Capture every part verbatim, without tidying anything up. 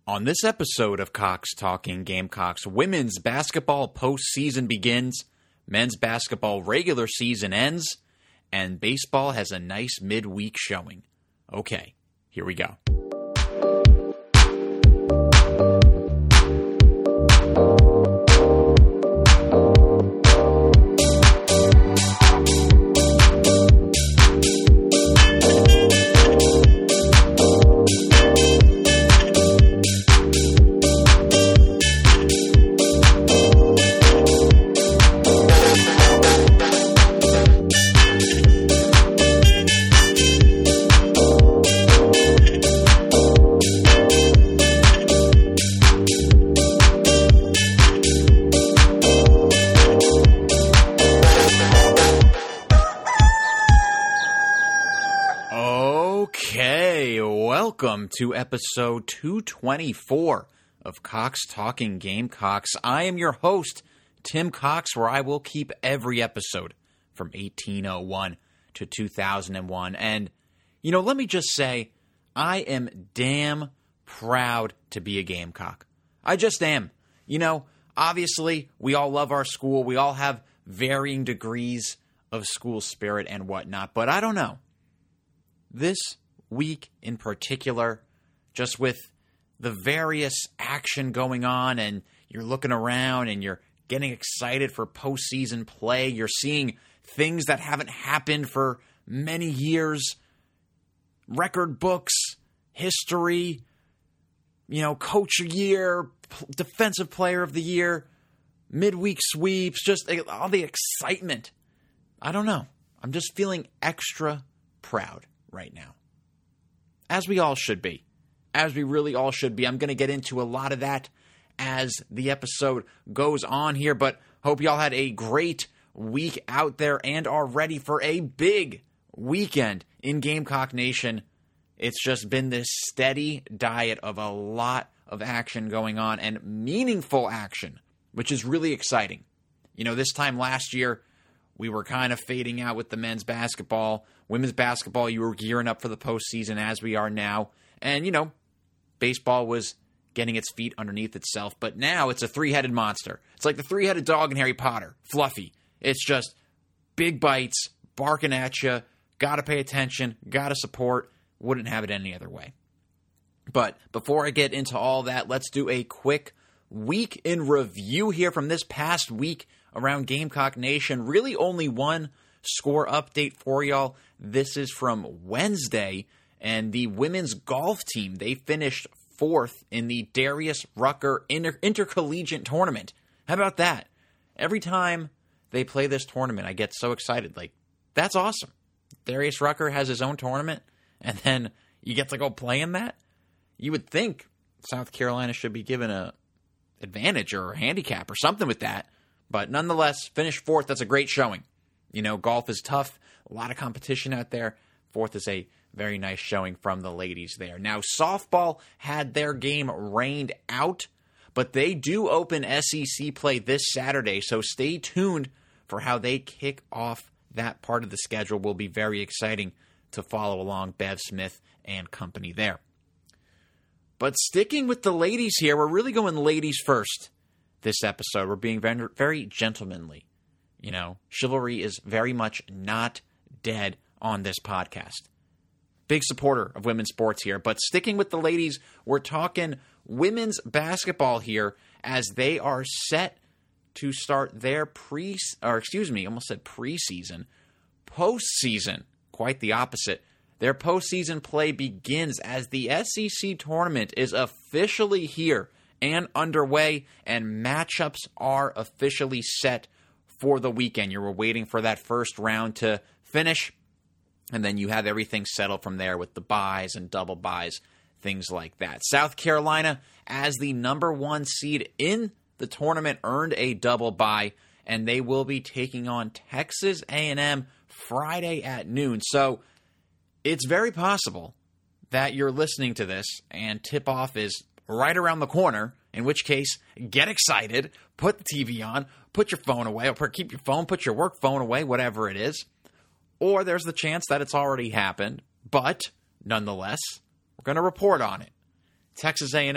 On this episode of Cox Talking Gamecocks, women's basketball postseason begins, men's basketball regular season ends, and baseball has a nice midweek showing. Okay, here we go. Welcome to episode two twenty-four of Cox Talking Gamecocks. I am your host, Tim Cox, where I will keep every episode from eighteen oh one to two thousand one. And, you know, let me just say, I am damn proud to be a Gamecock. I just am. You know, obviously, we all love our school. We all have varying degrees of school spirit and whatnot. But I don't know. This week in particular, just with the various action going on, and you're looking around and you're getting excited for postseason play. You're seeing things that haven't happened for many years, record books, history, you know, coach of the year, defensive player of the year, midweek sweeps, just all the excitement. I don't know. I'm just feeling extra proud right now. As we all should be. As we really all should be. I'm going to get into a lot of that as the episode goes on here, but hope y'all had a great week out there and are ready for a big weekend in Gamecock Nation. It's just been this steady diet of a lot of action going on and meaningful action, which is really exciting. You know, this time last year, we were kind of fading out with the men's basketball. Women's basketball, you were gearing up for the postseason as we are now. And, you know, baseball was getting its feet underneath itself. But now it's a three-headed monster. It's like the three-headed dog in Harry Potter. Fluffy. It's just big bites, barking at you. Got to pay attention. Got to support. Wouldn't have it any other way. But before I get into all that, let's do a quick week in review here from this past week around Gamecock Nation. Really only one score update for y'all. This is from Wednesday, and the women's golf team, they finished fourth in the Darius Rucker Inter- Intercollegiate Tournament. How about that? Every time they play this tournament, I get so excited. Like, that's awesome. Darius Rucker has his own tournament, and then you get to go play in that? You would think South Carolina should be given a advantage or a handicap or something with that. But nonetheless, finished fourth. That's a great showing. You know, golf is tough. A lot of competition out there. Fourth is a very nice showing from the ladies there. Now, softball had their game rained out, but they do open S E C play this Saturday, so stay tuned for how they kick off that part of the schedule. Will be very exciting to follow along Bev Smith and company there. But sticking with the ladies here, we're really going ladies first this episode. We're being very, very gentlemanly. You know, chivalry is very much not dead on this podcast. Big supporter of women's sports here. But sticking with the ladies, we're talking women's basketball here as they are set to start their pre, or excuse me, almost said preseason, postseason. Quite the opposite. Their postseason play begins as the S E C tournament is officially here and underway, and matchups are officially set for the weekend. You were waiting for that first round to finish, and then you have everything settled from there with the buys and double buys, things like that. South Carolina, as the number one seed in the tournament, earned a double bye, and they will be taking on Texas A and M Friday at noon. So it's very possible that you're listening to this and tip-off is right around the corner, in which case, get excited, put the T V on, put your phone away, or keep your phone, put your work phone away, whatever it is. Or there's the chance that it's already happened, but nonetheless, we're going to report on it. Texas A and M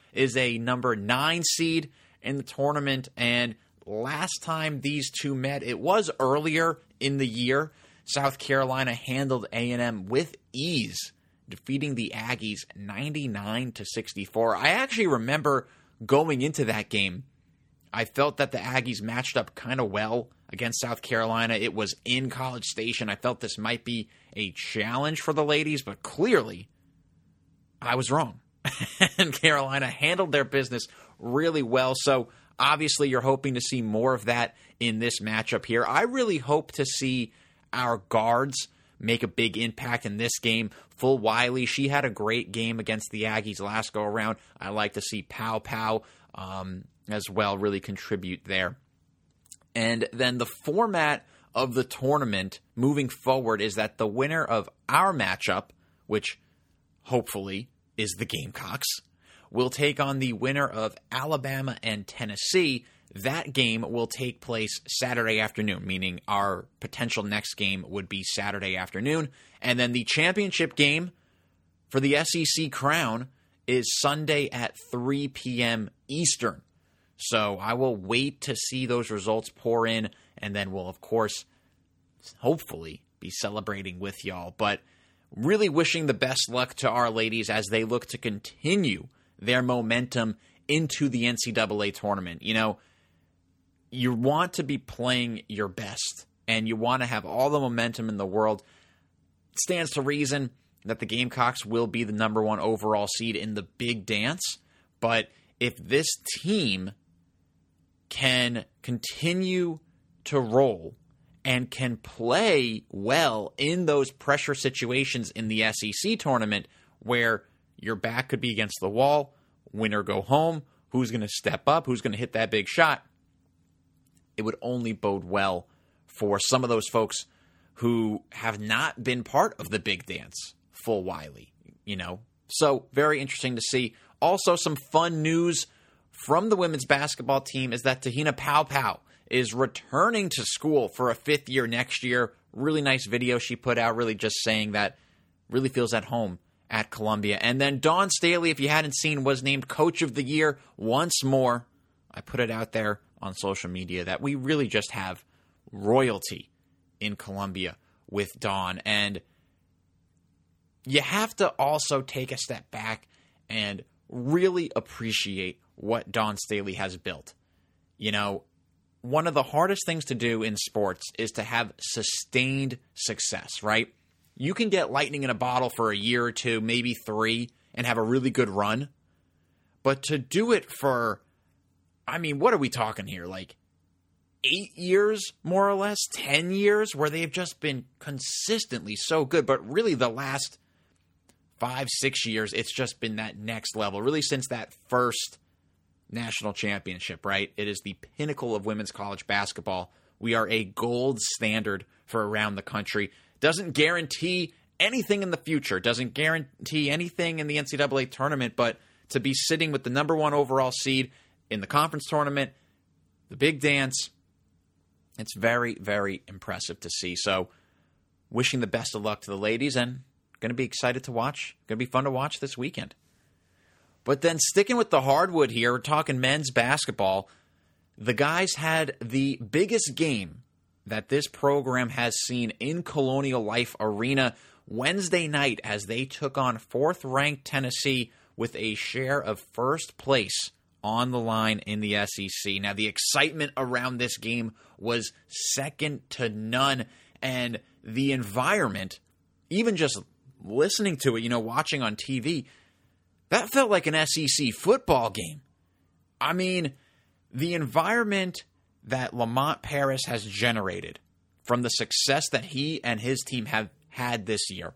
is a number nine seed in the tournament, and last time these two met, it was earlier in the year. South Carolina handled A and M with ease, defeating the Aggies ninety-nine to sixty-four. I actually remember going into that game, I felt that the Aggies matched up kind of well against South Carolina. It was in College Station. I felt this might be a challenge for the ladies, but clearly I was wrong. And Carolina handled their business really well. So obviously you're hoping to see more of that in this matchup here. I really hope to see our guards make a big impact in this game. Full Wiley, she had a great game against the Aggies last go around. I like to see Pow Pow um, as well really contribute there. And then the format of the tournament moving forward is that the winner of our matchup, which hopefully is the Gamecocks, will take on the winner of Alabama and Tennessee. That game will take place Saturday afternoon, meaning our potential next game would be Saturday afternoon. And then the championship game for the S E C crown is Sunday at three p.m. Eastern. So I will wait to see those results pour in, and then we'll, of course, hopefully be celebrating with y'all. But really wishing the best luck to our ladies as they look to continue their momentum into the N C double A tournament. You know, you want to be playing your best, and you want to have all the momentum in the world. It stands to reason that the Gamecocks will be the number one overall seed in the big dance. But if this team can continue to roll and can play well in those pressure situations in the S E C tournament where your back could be against the wall, win or go home, who's going to step up, who's going to hit that big shot, it would only bode well for some of those folks who have not been part of the big dance, Full Wiley, you know. So very interesting to see. Also, some fun news from the women's basketball team is that Te-Hina Pow Pow is returning to school for a fifth year next year. Really nice video she put out, really just saying that really feels at home at Columbia. And then Dawn Staley, if you hadn't seen, was named Coach of the Year once more. I put it out there on social media that we really just have royalty in Columbia with Dawn. And you have to also take a step back and really appreciate what Dawn Staley has built. You know, one of the hardest things to do in sports is to have sustained success, right? You can get lightning in a bottle for a year or two, maybe three, and have a really good run. But to do it for, I mean, what are we talking here? Like eight years, more or less, ten years, where they've just been consistently so good. But really the last five, six years, it's just been that next level. Really since that first national championship, right? It is the pinnacle of women's college basketball. We are a gold standard for around the country. Doesn't guarantee anything in the future. Doesn't guarantee anything in the N C double A tournament, but to be sitting with the number one overall seed in the conference tournament, the big dance, it's very, very impressive to see. So wishing the best of luck to the ladies, and going to be excited to watch. Going to be fun to watch this weekend. But then sticking with the hardwood here, we're talking men's basketball. The guys had the biggest game that this program has seen in Colonial Life Arena Wednesday night as they took on fourth-ranked Tennessee with a share of first place on the line in the S E C. Now, the excitement around this game was second to none, and the environment, even just listening to it, you know, watching on T V, that felt like an S E C football game. I mean, the environment that Lamont Paris has generated from the success that he and his team have had this year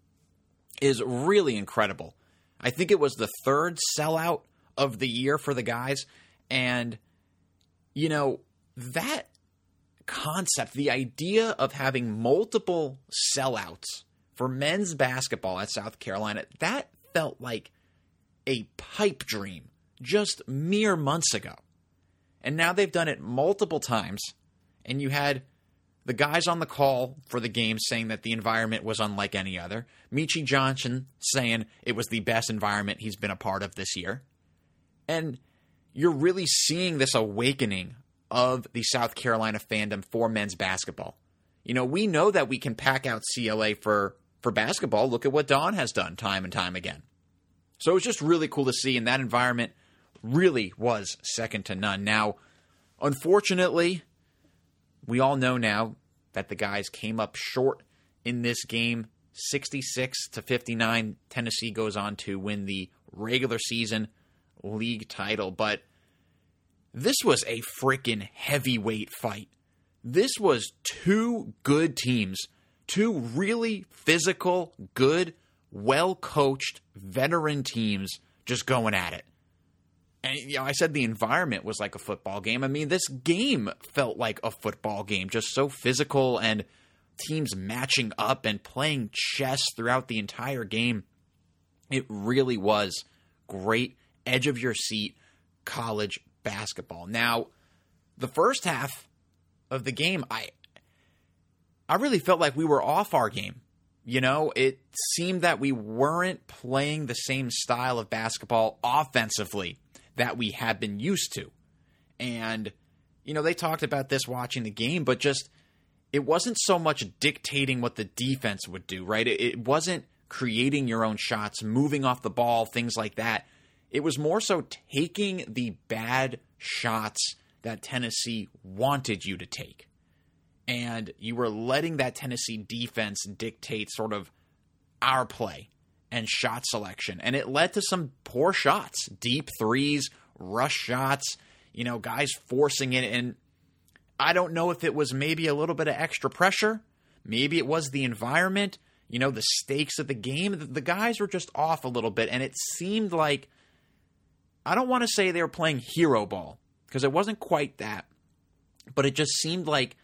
is really incredible. I think it was the third sellout of the year for the guys. And, you know, that concept, the idea of having multiple sellouts for men's basketball at South Carolina, that felt like a pipe dream just mere months ago. And now they've done it multiple times, and you had the guys on the call for the game saying that the environment was unlike any other. Michi Johnson saying it was the best environment he's been a part of this year. And you're really seeing this awakening of the South Carolina fandom for men's basketball. You know, we know that we can pack out C L A for, for basketball. Look at what Dawn has done time and time again. So it was just really cool to see, and that environment really was second to none. Now, unfortunately, we all know now that the guys came up short in this game, sixty-six to fifty-nine. Tennessee goes on to win the regular season league title, but this was a freaking heavyweight fight. This was two good teams, two really physical, good, well-coached, veteran teams just going at it. And, you know, I said the environment was like a football game. I mean, this game felt like a football game, just so physical and teams matching up and playing chess throughout the entire game. It really was great, edge-of-your-seat college basketball. Now, the first half of the game, I I really felt like we were off our game. You know, it seemed that we weren't playing the same style of basketball offensively that we had been used to. And, you know, they talked about this watching the game, but just, it wasn't so much dictating what the defense would do, right? It, it wasn't creating your own shots, moving off the ball, things like that. It was more so taking the bad shots that Tennessee wanted you to take. And you were letting that Tennessee defense dictate sort of our play and shot selection. And it led to some poor shots, deep threes, rush shots, you know, guys forcing it. And I don't know if it was maybe a little bit of extra pressure. Maybe it was the environment, you know, the stakes of the game. The guys were just off a little bit. And it seemed like, I don't want to say they were playing hero ball, because it wasn't quite that. But it just seemed like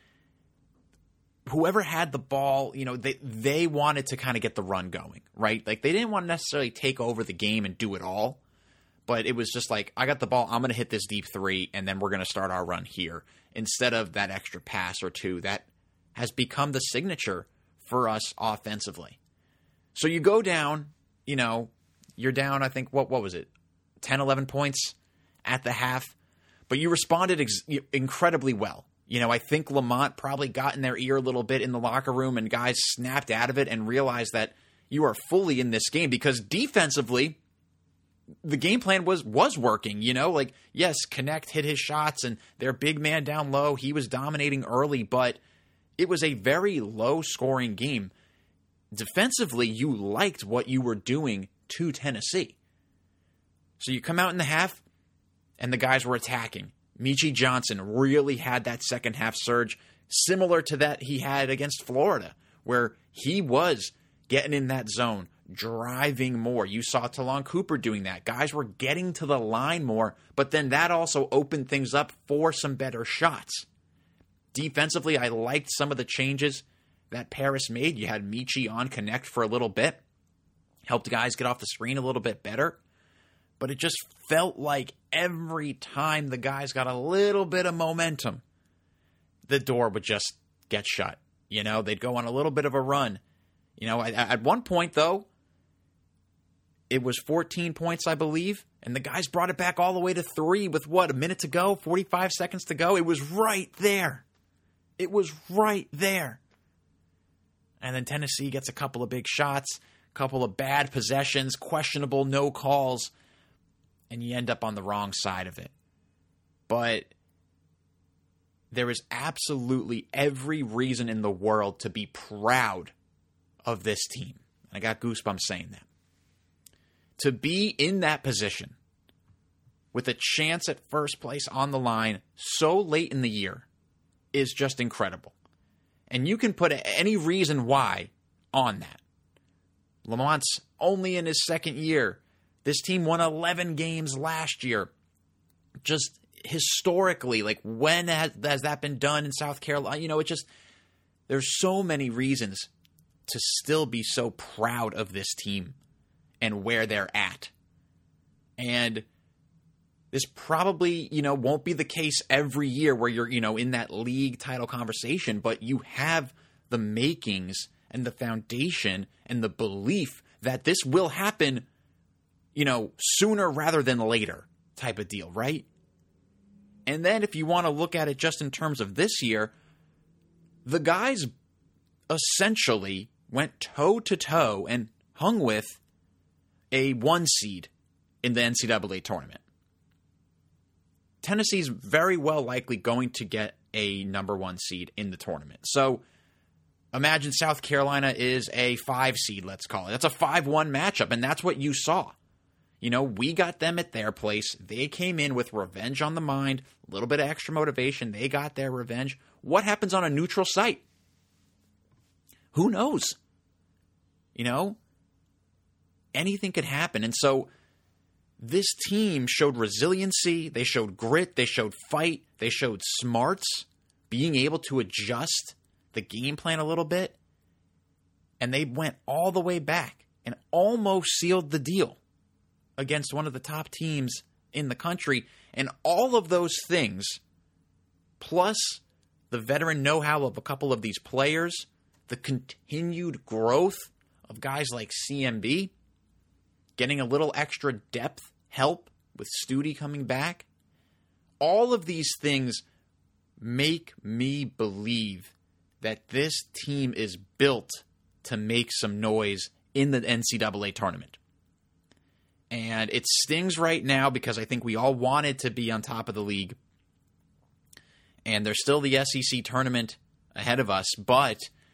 whoever had the ball, you know, they they wanted to kind of get the run going, right? Like, they didn't want to necessarily take over the game and do it all, but it was just like, I got the ball, I'm going to hit this deep three, and then we're going to start our run here, instead of that extra pass or two that has become the signature for us offensively. So you go down, you know, you're down, I think, what what was it, ten, eleven points at the half, but you responded ex- incredibly well. You know, I think Lamont probably got in their ear a little bit in the locker room, and guys snapped out of it and realized that you are fully in this game, because defensively, the game plan was was working, you know? Like, yes, Connect hit his shots, and their big man down low, he was dominating early, but it was a very low-scoring game. Defensively, you liked what you were doing to Tennessee. So you come out in the half, and the guys were attacking. Meechie Johnson really had that second half surge, similar to that he had against Florida, where he was getting in that zone, driving more. You saw Talon Cooper doing that. Guys were getting to the line more, but then that also opened things up for some better shots. Defensively, I liked some of the changes that Paris made. You had Meechie on Connect for a little bit, helped guys get off the screen a little bit better. But it just felt like every time the guys got a little bit of momentum, the door would just get shut. You know, they'd go on a little bit of a run. You know, at one point, though, it was fourteen points, I believe, and the guys brought it back all the way to three with, what, a minute to go, forty-five seconds to go? It was right there. It was right there. And then Tennessee gets a couple of big shots, a couple of bad possessions, questionable no calls, and you end up on the wrong side of it. But there is absolutely every reason in the world to be proud of this team. And I got goosebumps saying that. To be in that position with a chance at first place on the line so late in the year is just incredible. And you can put any reason why on that. Lamont's only in his second year. This team won eleven games last year. Just historically, like, when has, has that been done in South Carolina? You know, it just, there's so many reasons to still be so proud of this team and where they're at. And this probably, you know, won't be the case every year where you're, you know, in that league title conversation, but you have the makings and the foundation and the belief that this will happen, you know, sooner rather than later type of deal, right? And then if you want to look at it just in terms of this year, the guys essentially went toe-to-toe and hung with a one seed in the N C double A tournament. Tennessee's very well likely going to get a number one seed in the tournament. So imagine South Carolina is a five seed, let's call it. That's a five one matchup, and that's what you saw. You know, we got them at their place. They came in with revenge on the mind, a little bit of extra motivation. They got their revenge. What happens on a neutral site? Who knows? You know, anything could happen. And so this team showed resiliency. They showed grit. They showed fight. They showed smarts, being able to adjust the game plan a little bit. And they went all the way back and almost sealed the deal against one of the top teams in the country. And all of those things, plus the veteran know-how of a couple of these players, the continued growth of guys like C M B, getting a little extra depth help with Stute coming back, all of these things make me believe that this team is built to make some noise in the N C double A tournament. And it stings right now because I think we all wanted to be on top of the league. And there's still the S E C tournament ahead of us, but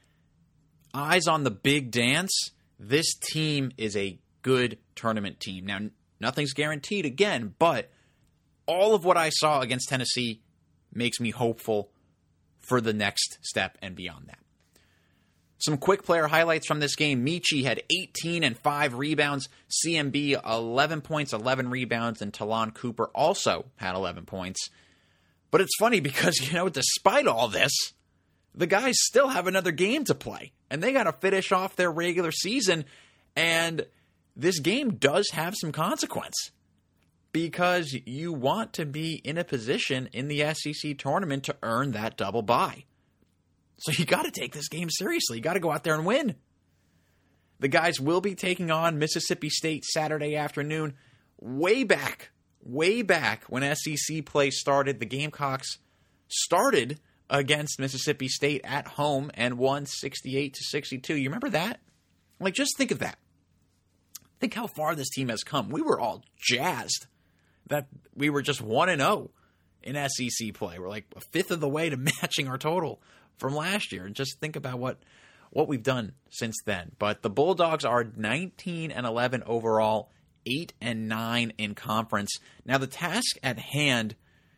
eyes on the big dance, this team is a good tournament team. Now, nothing's guaranteed again, but all of what I saw against Tennessee makes me hopeful for the next step and beyond that. Some quick player highlights from this game. Michi had eighteen and five rebounds. C M B, eleven points, eleven rebounds. And Talon Cooper also had eleven points. But it's funny because, you know, despite all this, the guys still have another game to play. And they got to finish off their regular season. And this game does have some consequence. Because you want to be in a position in the S E C tournament to earn that double bye. So you got to take this game seriously. You got to go out there and win. The guys will be taking on Mississippi State Saturday afternoon. Way back, way back when S E C play started, the Gamecocks started against Mississippi State at home and won sixty-eight to sixty-two. You remember that? Like, just think of that. Think how far this team has come. We were all jazzed that we were just one and oh in S E C play. We're like a fifth of the way to matching our total from last year. And just think about what, what we've done since then. But the Bulldogs are nineteen and eleven overall, eight and nine in conference. Now, the task at hand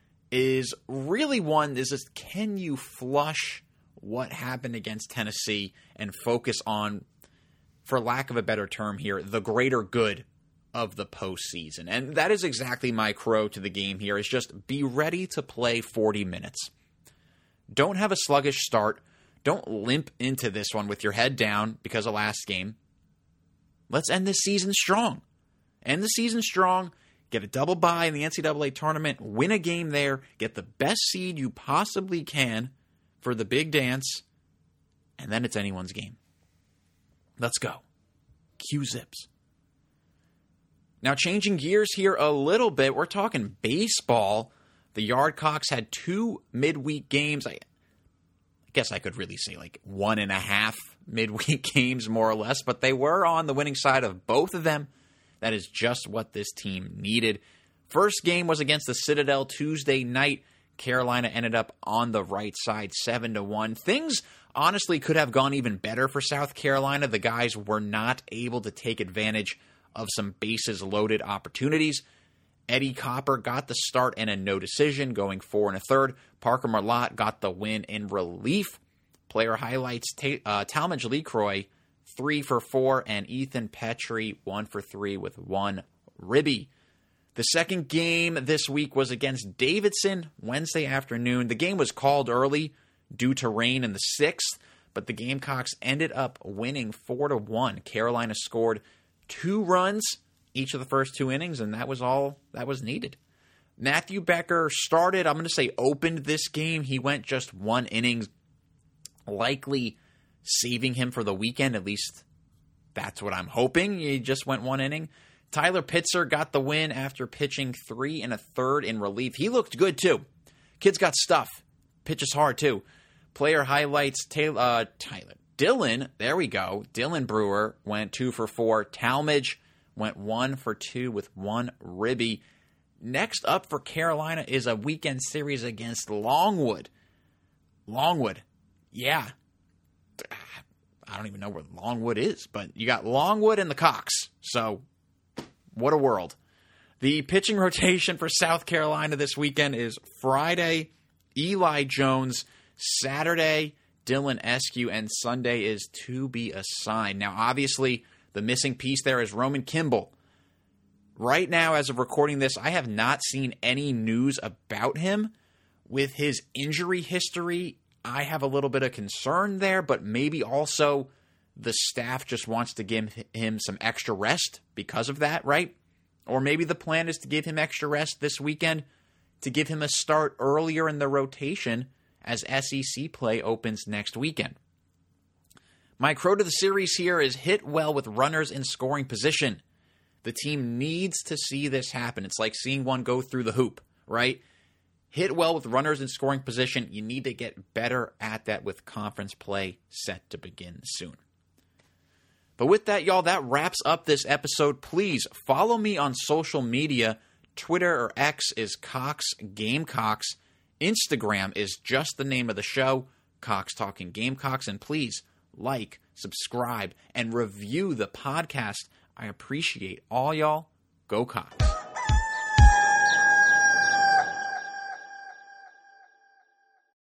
is really one, is just, can you flush what happened against Tennessee and focus on, for lack of a better term here, the greater good of the postseason? And that is exactly my crow to the game here, is just be ready to play forty minutes. Don't have a sluggish start. Don't limp into this one with your head down because of last game. Let's end this season strong. End the season strong. Get a double bye in the N C double A tournament. Win a game there. Get the best seed you possibly can for the big dance. And then it's anyone's game. Let's go. Q Zips. Now, changing gears here a little bit, we're talking baseball. The Yardcocks had two midweek games. I, I guess I could really say like one and a half midweek games, more or less, but they were on the winning side of both of them. That is just what this team needed. First game was against the Citadel Tuesday night. Carolina ended up on the right side, seven to one. Things honestly could have gone even better for South Carolina. The guys were not able to take advantage of some bases loaded opportunities. Eddie Copper got the start and a no decision, going four and a third. Parker Marlott got the win in relief. Player highlights, Ta- uh, Talmadge LeCroy, three for four, and Ethan Petrie, one for three with one ribby. The second game this week was against Davidson Wednesday afternoon. The game was called early due to rain in the sixth, but the Gamecocks ended up winning four to one. Carolina scored two runs each of the first two innings, and that was all that was needed. Matthew Becker started, I'm going to say opened this game. He went just one inning, likely saving him for the weekend. At least that's what I'm hoping. He just went one inning. Tyler Pitzer got the win after pitching three and a third in relief. He looked good, too. Kid's got stuff. Pitches hard, too. Player highlights, Taylor, uh, Tyler. Dylan, there we go. Dylan Brewer went two for four. Talmadge went one for two with one ribby. Next up for Carolina is a weekend series against Longwood. Longwood. Yeah. I don't even know where Longwood is, but you got Longwood and the Cox. So, what a world. The pitching rotation for South Carolina this weekend is Friday, Eli Jones, Saturday, Dylan Eskew, and Sunday is to be assigned. Now, obviously, the missing piece there is Roman Kimball. Right now, as of recording this, I have not seen any news about him. With his injury history, I have a little bit of concern there, but maybe also the staff just wants to give him some extra rest because of that, right? Or maybe the plan is to give him extra rest this weekend to give him a start earlier in the rotation as S E C play opens next weekend. My crow to the series here is hit well with runners in scoring position. The team needs to see this happen. It's like seeing one go through the hoop, right? Hit well with runners in scoring position. You need to get better at that with conference play set to begin soon. But with that, y'all, that wraps up this episode. Please follow me on social media. Twitter or X is Cox Gamecocks. Instagram is just the name of the show, Cox Talking Gamecocks. And please like, subscribe, and review the podcast. I appreciate all y'all. Go Cox.